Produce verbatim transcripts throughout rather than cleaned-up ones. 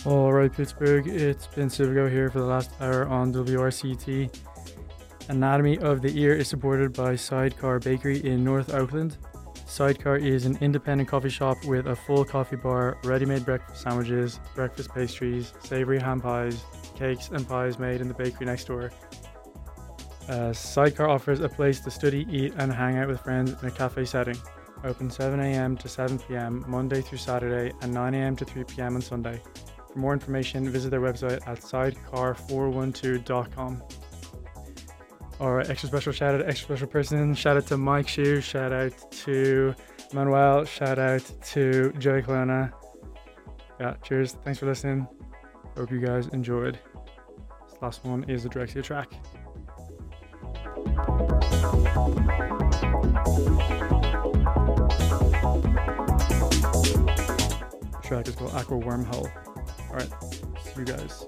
Alright, Pittsburgh, it's been Civigo here for the last hour on W R C T. Anatomy of the Ear is supported by Sidecar Bakery in North Auckland. Sidecar is an independent coffee shop with a full coffee bar, ready-made breakfast sandwiches, breakfast pastries, savoury ham pies, cakes and pies made in the bakery next door. Uh, Sidecar offers a place to study, eat and hang out with friends in a cafe setting. Open seven a.m. to seven p.m. Monday through Saturday and nine a.m. to three p.m. on Sunday. For more information, visit their website at sidecar four one two dot com. Alright, extra special shout out, extra special person. Shout out to Mike Shue, shout out to Manuel, shout out to Joey Colonna. Yeah, cheers. Thanks for listening. Hope you guys enjoyed. This last one is the Drexel track. The track is called Aqua Wormhole. Alright, see you guys.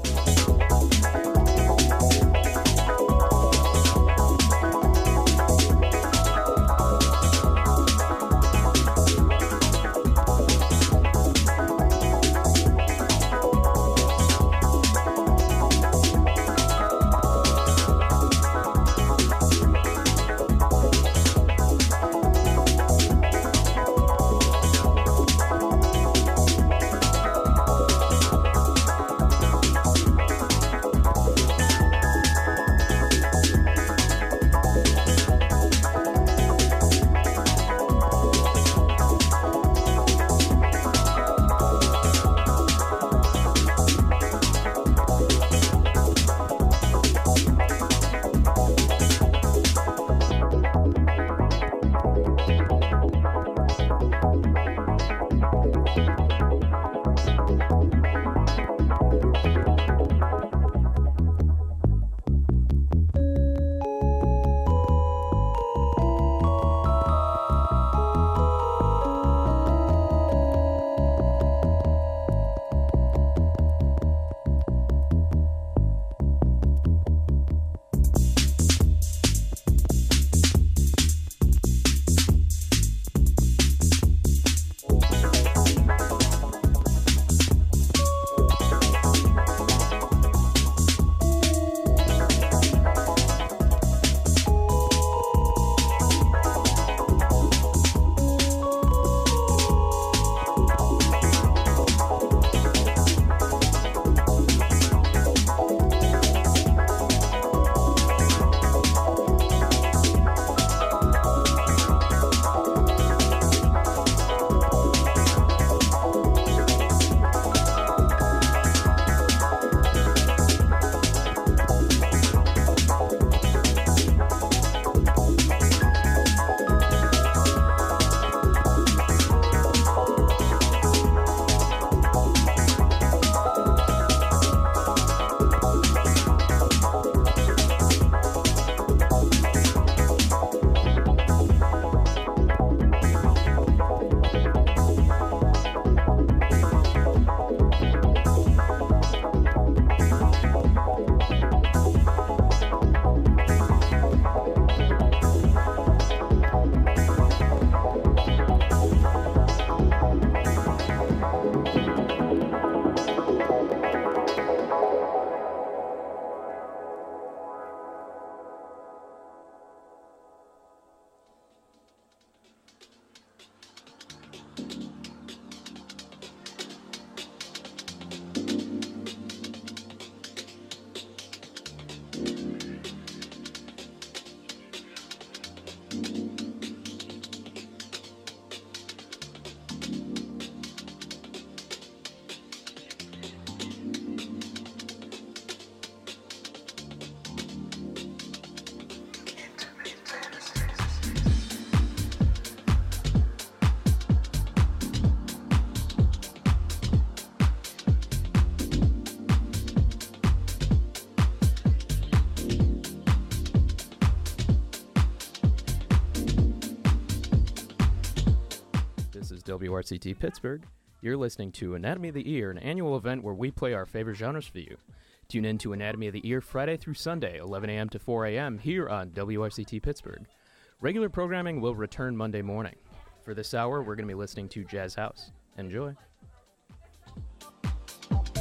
W R C T Pittsburgh. You're listening to Anatomy of the Ear, an annual event where we play our favorite genres for you. Tune in to Anatomy of the Ear Friday through Sunday, eleven a.m. to four a.m. here on W R C T Pittsburgh. Regular programming will return Monday morning. For this hour, we're going to be listening to Jazz House. Enjoy.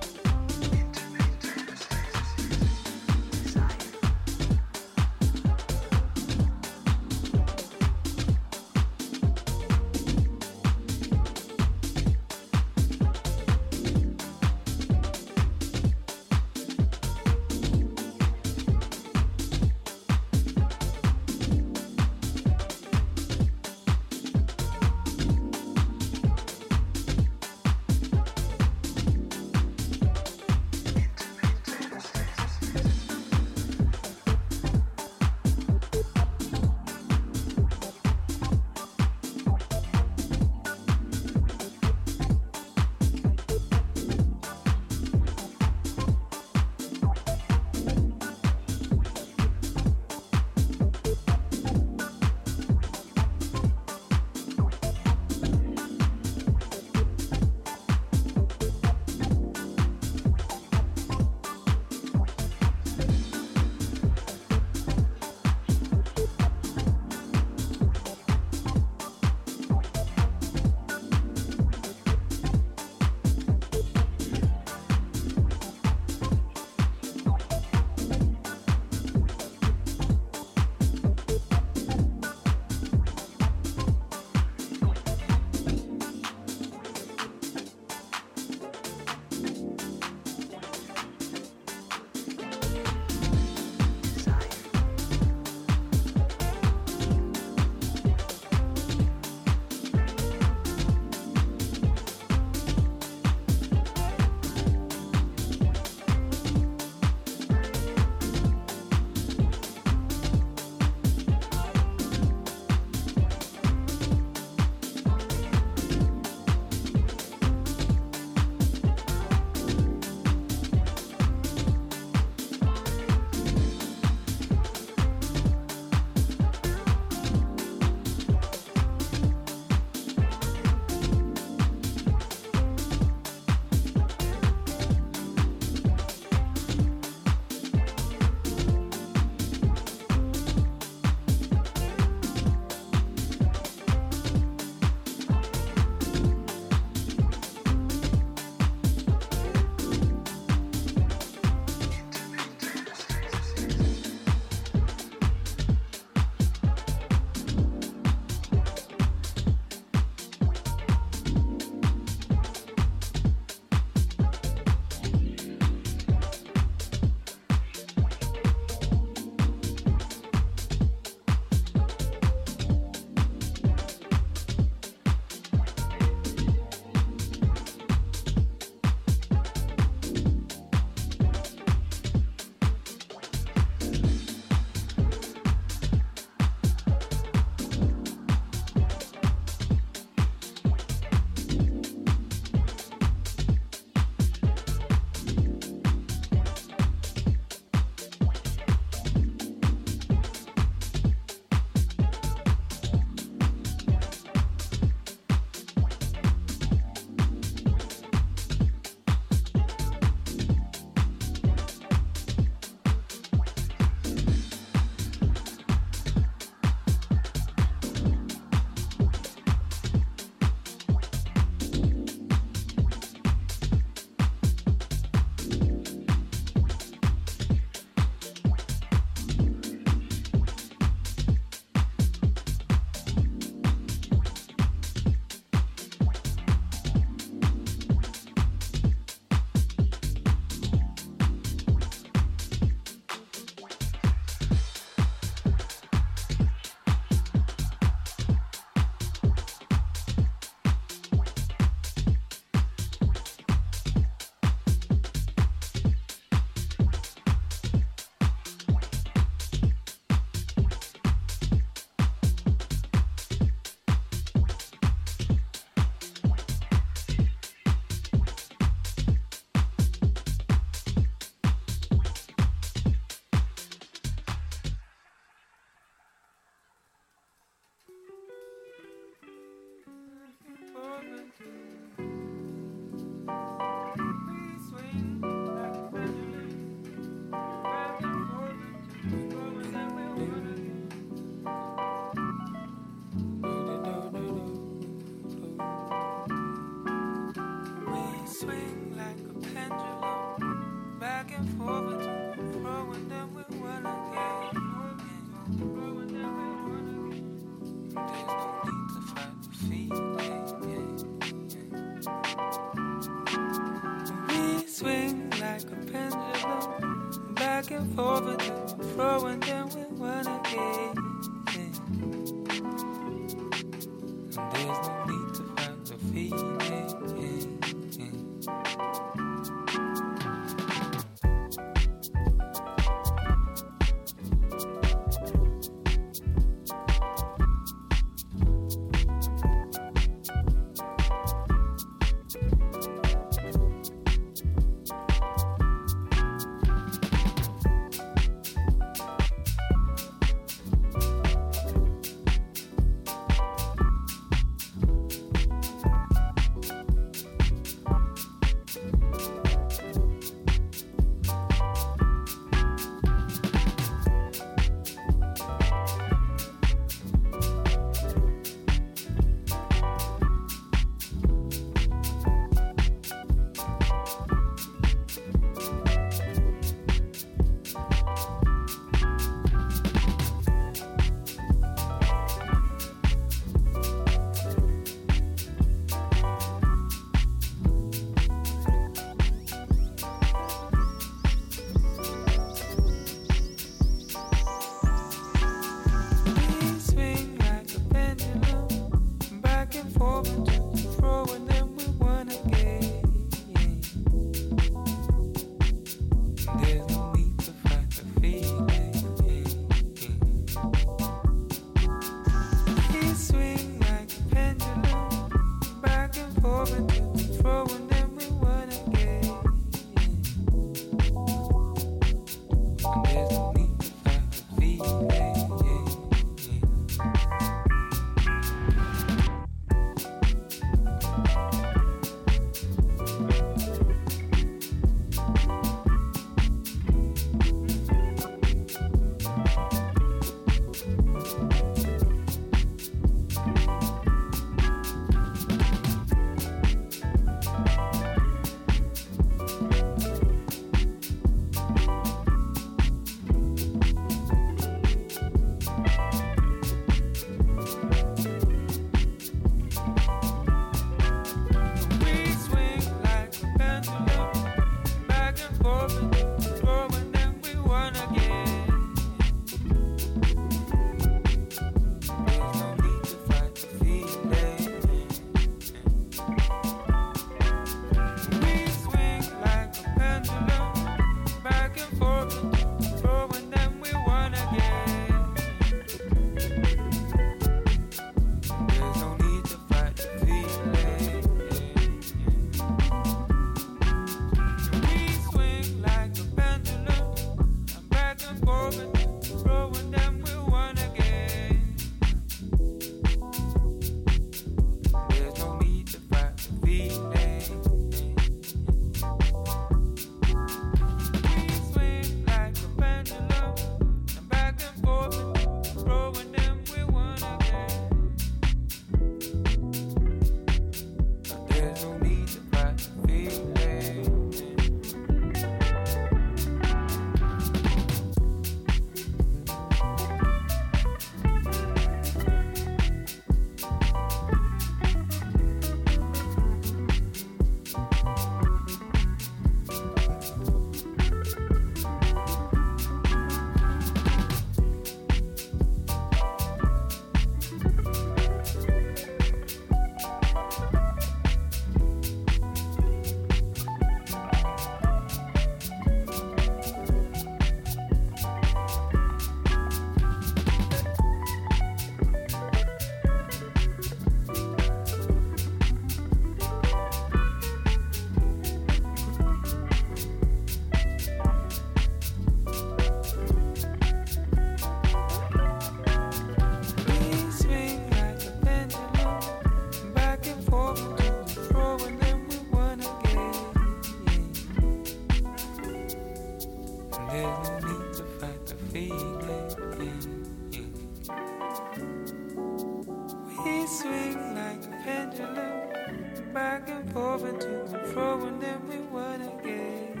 We swing like a pendulum, back and forth and to and fro, and then we won again.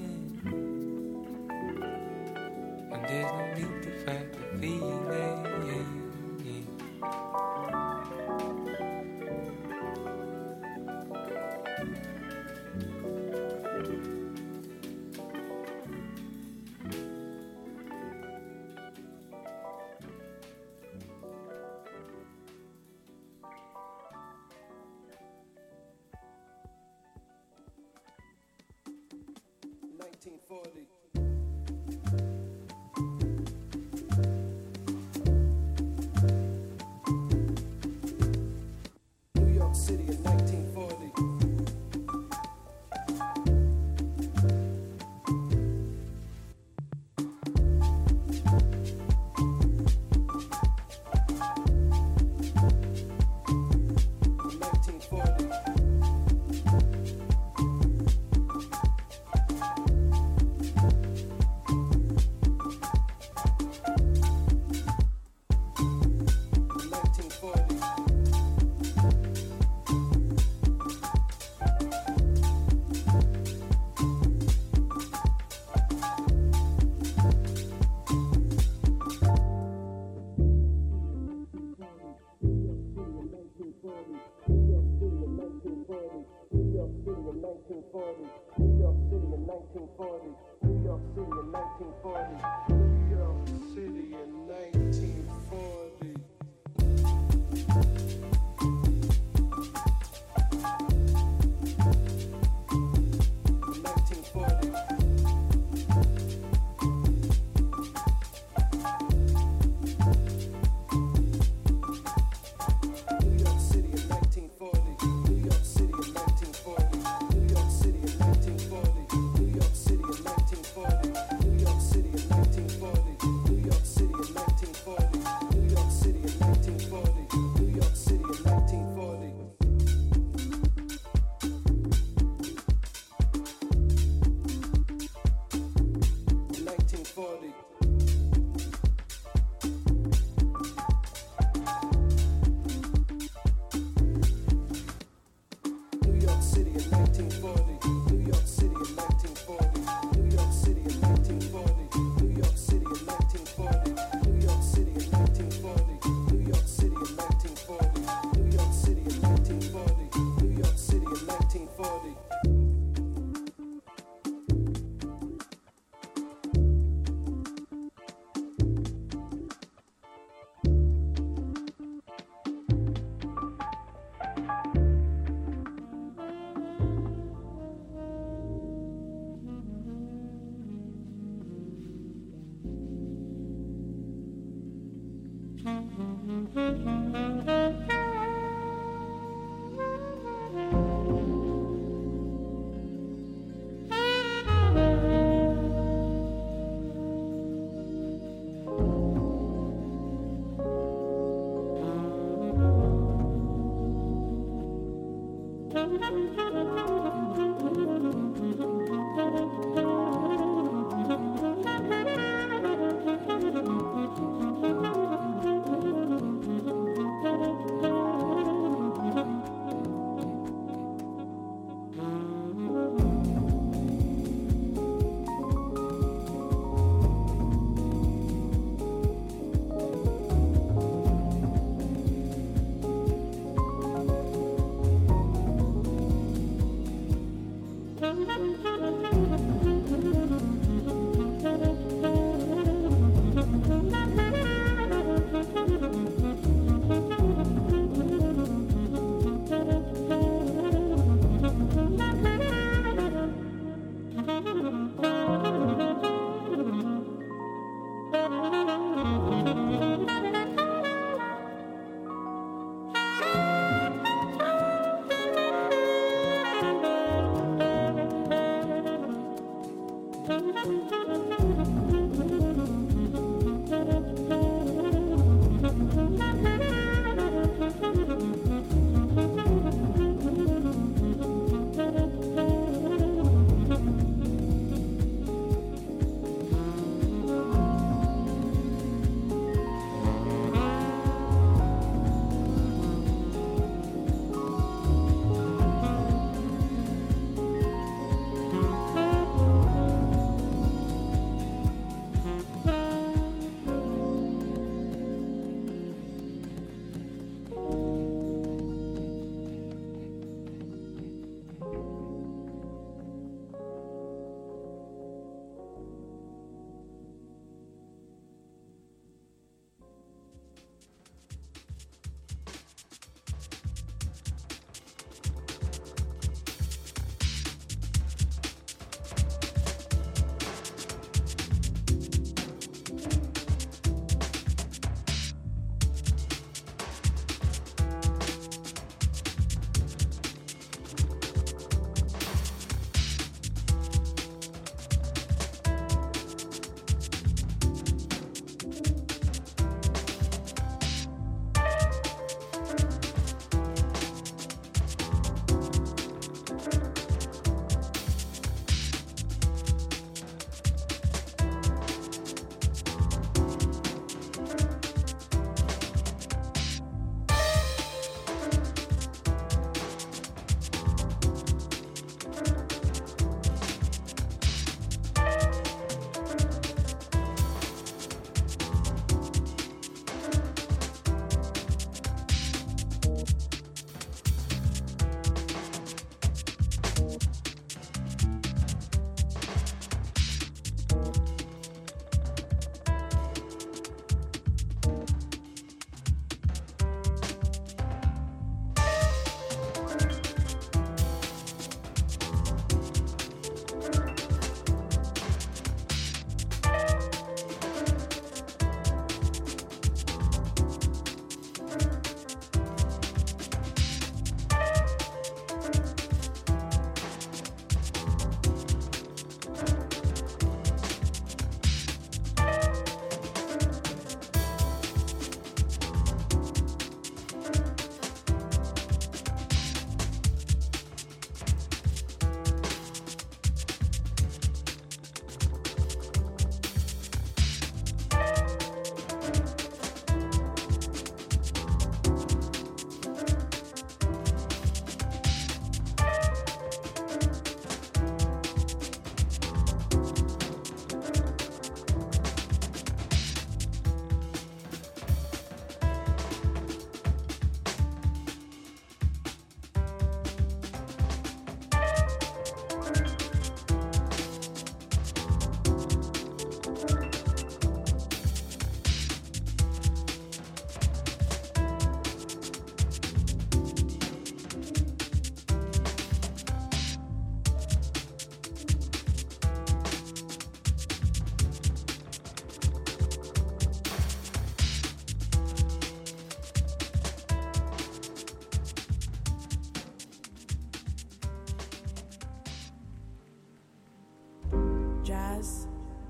And there's no need to fight the feeling. nineteen forty. New York City in nineteen forty. nineteen forty.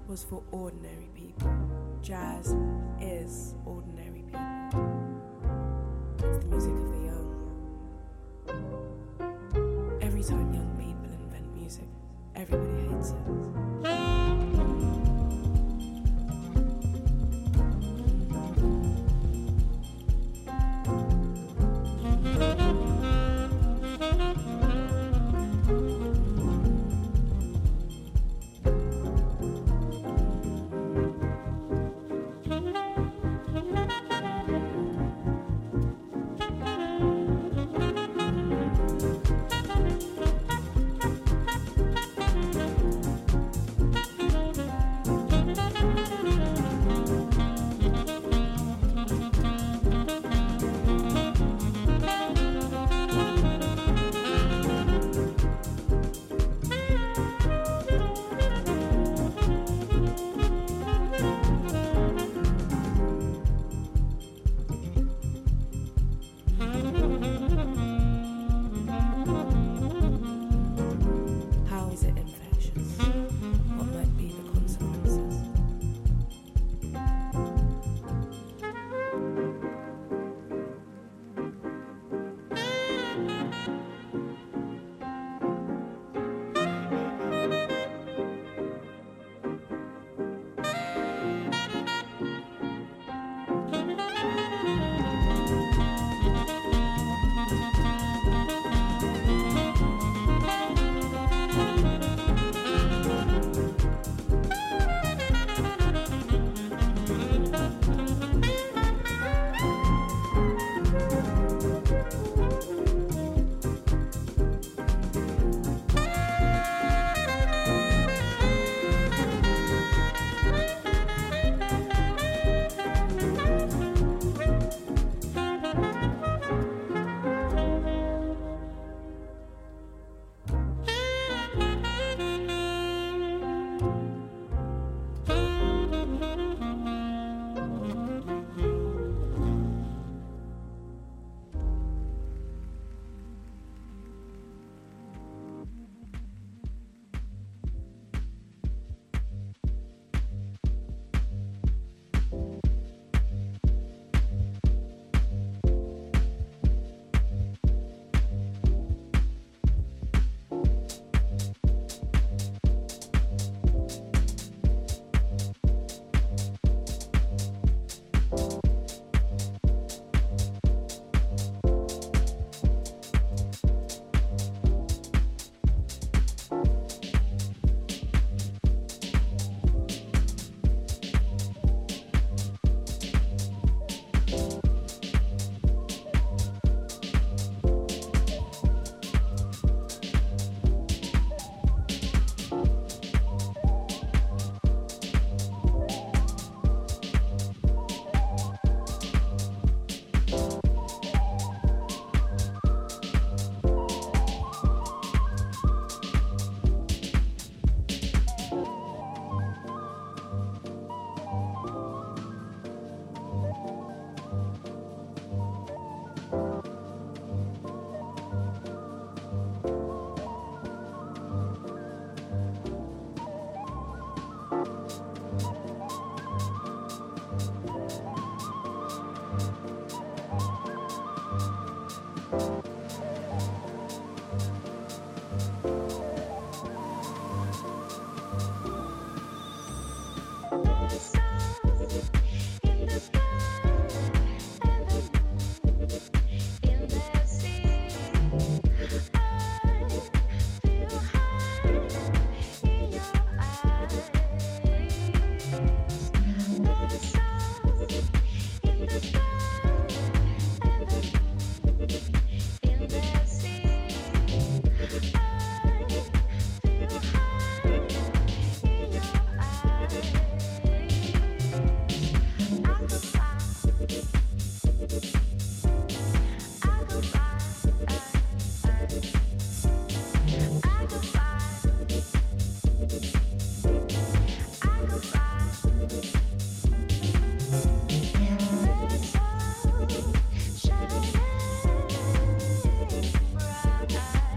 was for ordinary people. Jazz is ordinary people. It's the music of the young. Every time young people invent music, everybody hates it.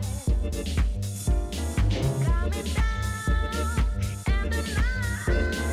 Coming down in the night.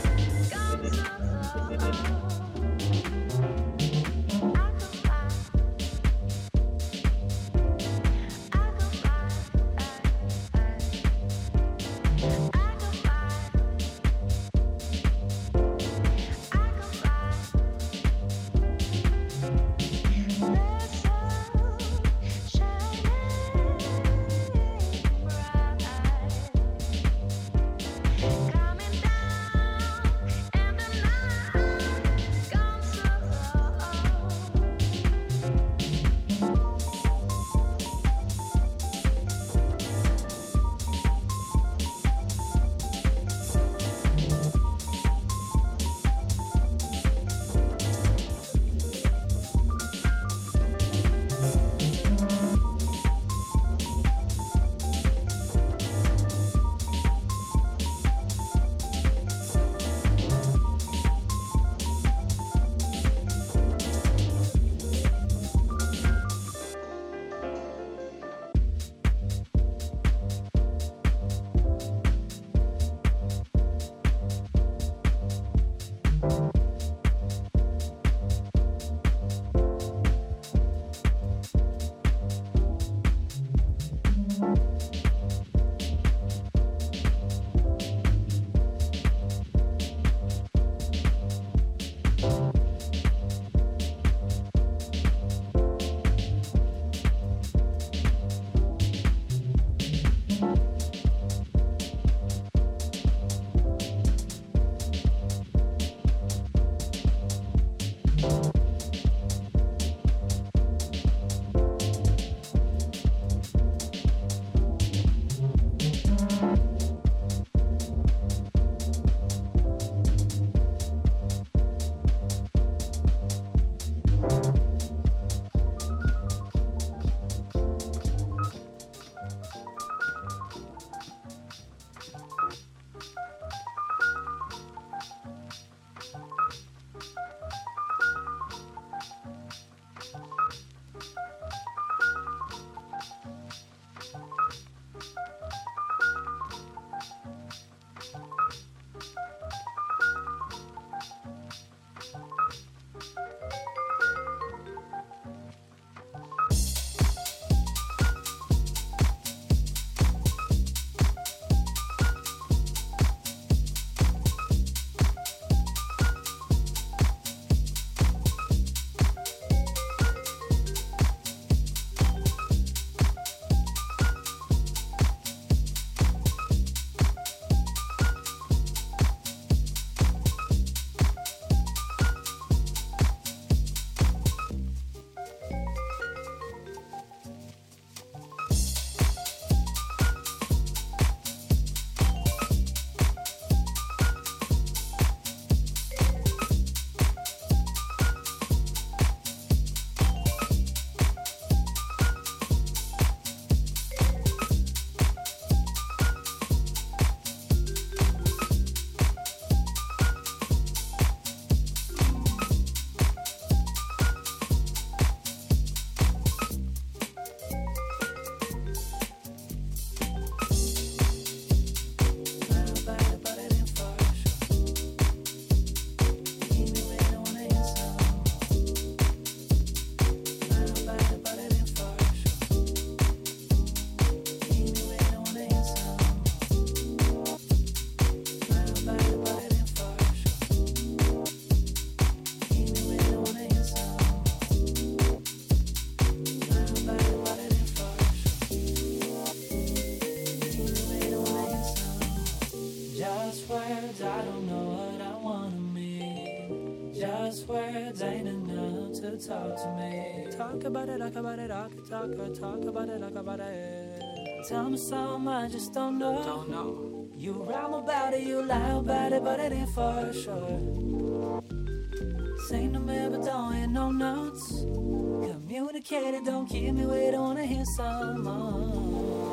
words ain't enough to talk to me. Talk about it, talk about it, I could talk, I talk about it, talk about it. Tell me something I just don't know. Don't know. You rhyme about it, you lie about it, but it ain't for sure. Sing to me, but don't hear no notes. Communicate it, don't keep me waiting, wanna hear some more.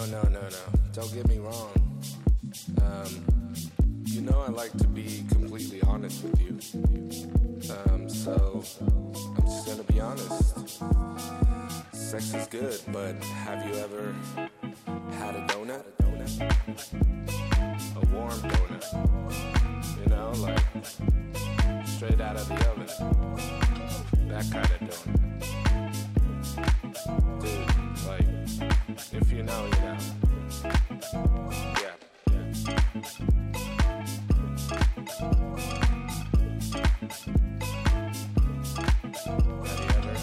no, no, no. Don't get me wrong. Um, you know I like to be completely honest with you. Um, so I'm just gonna be honest. Sex is good, but have you ever had a donut? A donut? A warm donut. You know, like straight out of the oven. That kind of donut. Dude, like, if you know, you know. Yeah, yeah. Have you ever?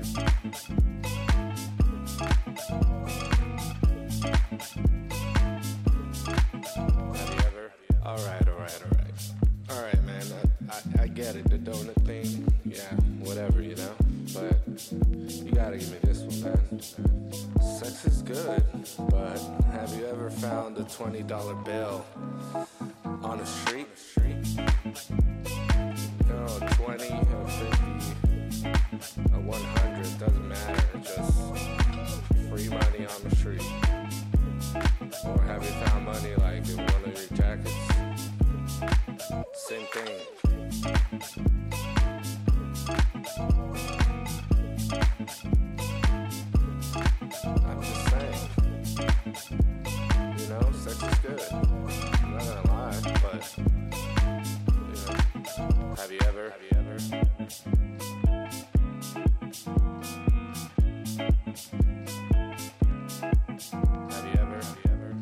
Have you ever? All right, all right, all right. All right, man. I, I, I get it, the donut thing. Yeah, whatever, you know. But you gotta give me this one, man. Sex is good, but have you ever found a twenty dollar bill on the street? No, twenty or fifty or one hundred, doesn't matter. Just free money on the street. Or have you found money like in one of your jackets? Same thing. I'm just saying. You know, sex is good. I'm not gonna lie, but you know, have you ever? Have you ever? Have you ever? Have you ever?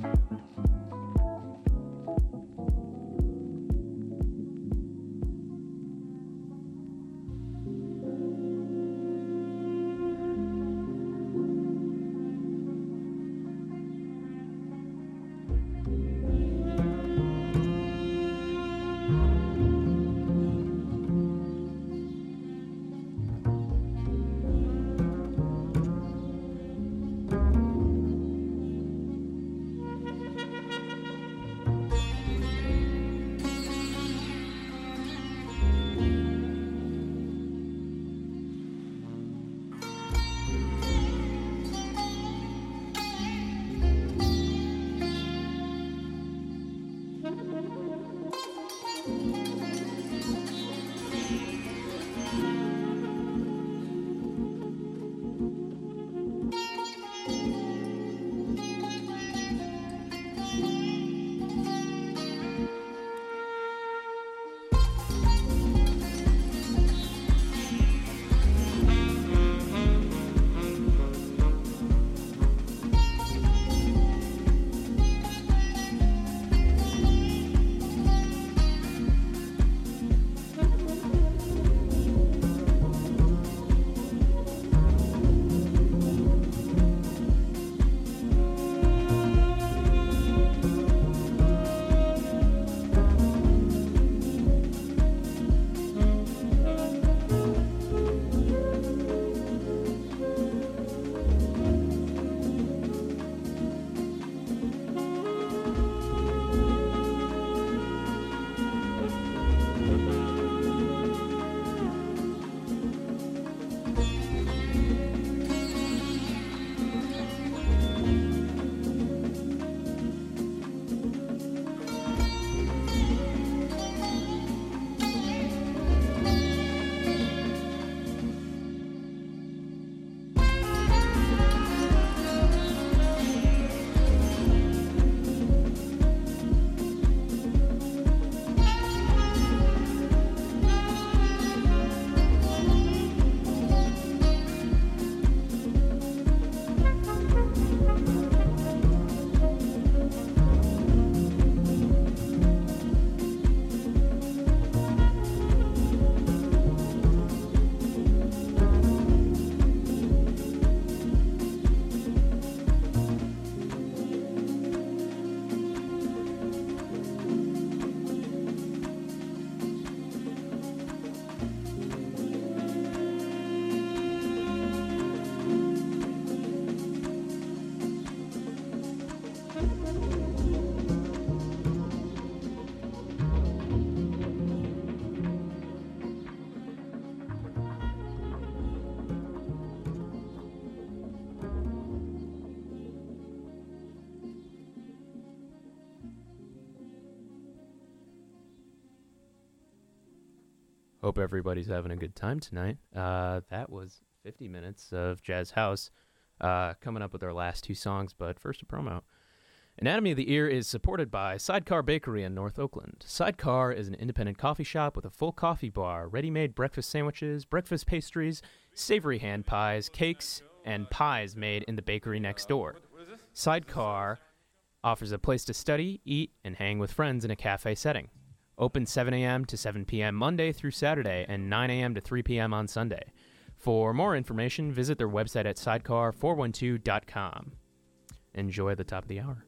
Hope everybody's having a good time tonight. Uh, that was fifty minutes of Jazz House, uh, coming up with our last two songs, but first a promo. Anatomy of the Ear is supported by Sidecar Bakery in North Oakland. Sidecar is an independent coffee shop with a full coffee bar, ready-made breakfast sandwiches, breakfast pastries, savory hand pies, cakes, and pies made in the bakery next door. Sidecar offers a place to study, eat, and hang with friends in a cafe setting. Open seven a.m. to seven p.m. Monday through Saturday and nine a.m. to three p.m. on Sunday. For more information, visit their website at sidecar four one two dot com. Enjoy the top of the hour.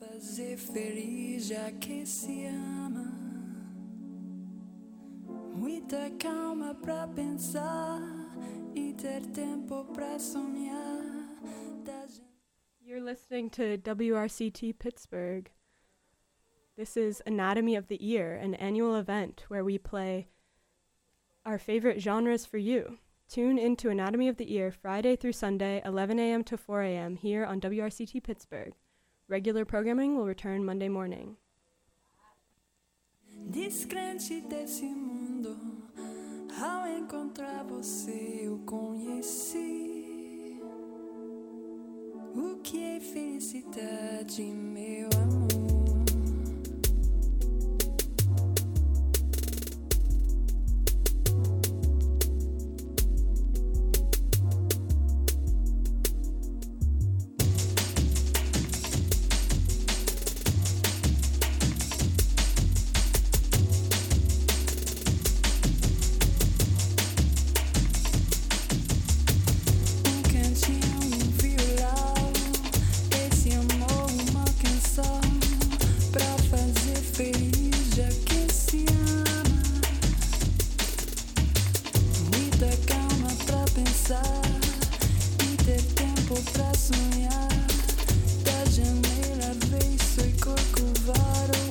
fazer feliz já que se ama. Muita calma pra pensar e ter tempo pra sonhar. You're listening to W R C T Pittsburgh. This is Anatomy of the Ear, an annual event where we play our favorite genres for you. Tune into Anatomy of the Ear Friday through Sunday, eleven a.m. to four a.m. here on W R C T Pittsburgh. Regular programming will return Monday morning. Descrente desse mundo, ao encontrar você eu conheci o que é felicidade, meu amor. Pra sonhar, da janela veio e corcovado.